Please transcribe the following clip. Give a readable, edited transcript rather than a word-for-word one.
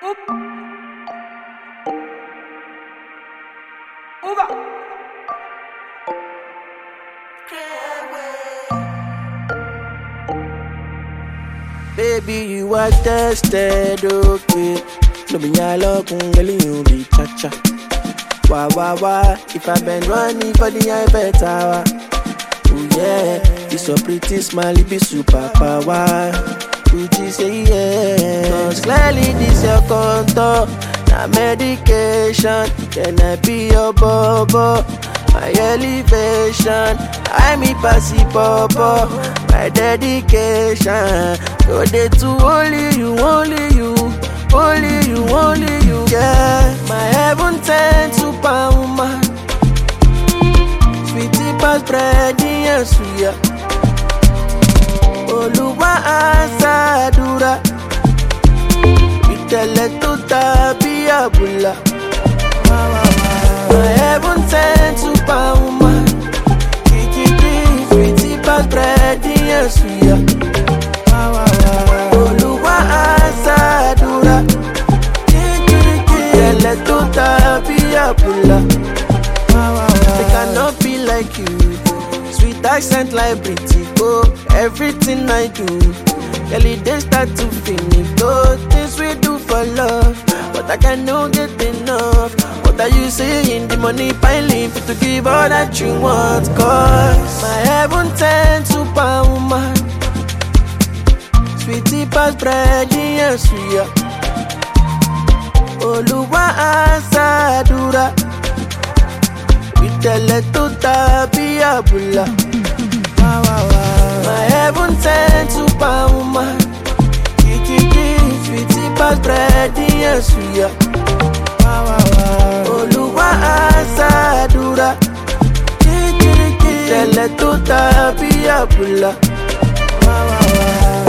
Baby, you are tested, okay. No be nyalo kungeli you be cha-cha. Wah, wah, wah. If I been running for the high better. Oh yeah, this so pretty smile, it be super power. Would you say yeah? Cause clearly this your contour. Na medication, can I be your bobo? My elevation, I'm a passy popo. My dedication, go there to only you, only you, only you, only you. Yeah, my heaven sent superwoman. Sweetie past bread, yes, yeah. Oluwa asadura, itele tuta biabula. My heaven sent superwoman. Sweetie past bread, yes, yeah. Oluwa asadura, itele tuta biabula. They cannot be like you. Sweet accent like pretty go. Everything I do, girl, they start to finish. Those things we do for love, but I cannot get enough. What are you saying? The money piling to give all that you want. Cause my heaven sent superwoman. Sweetie past bread, yes, we are. Oluwa asadura, itele tuta biabula. My heaven sent superwoman. Sweetie past bread, yes, we are. Oluwa asadura, itele tuta biabula.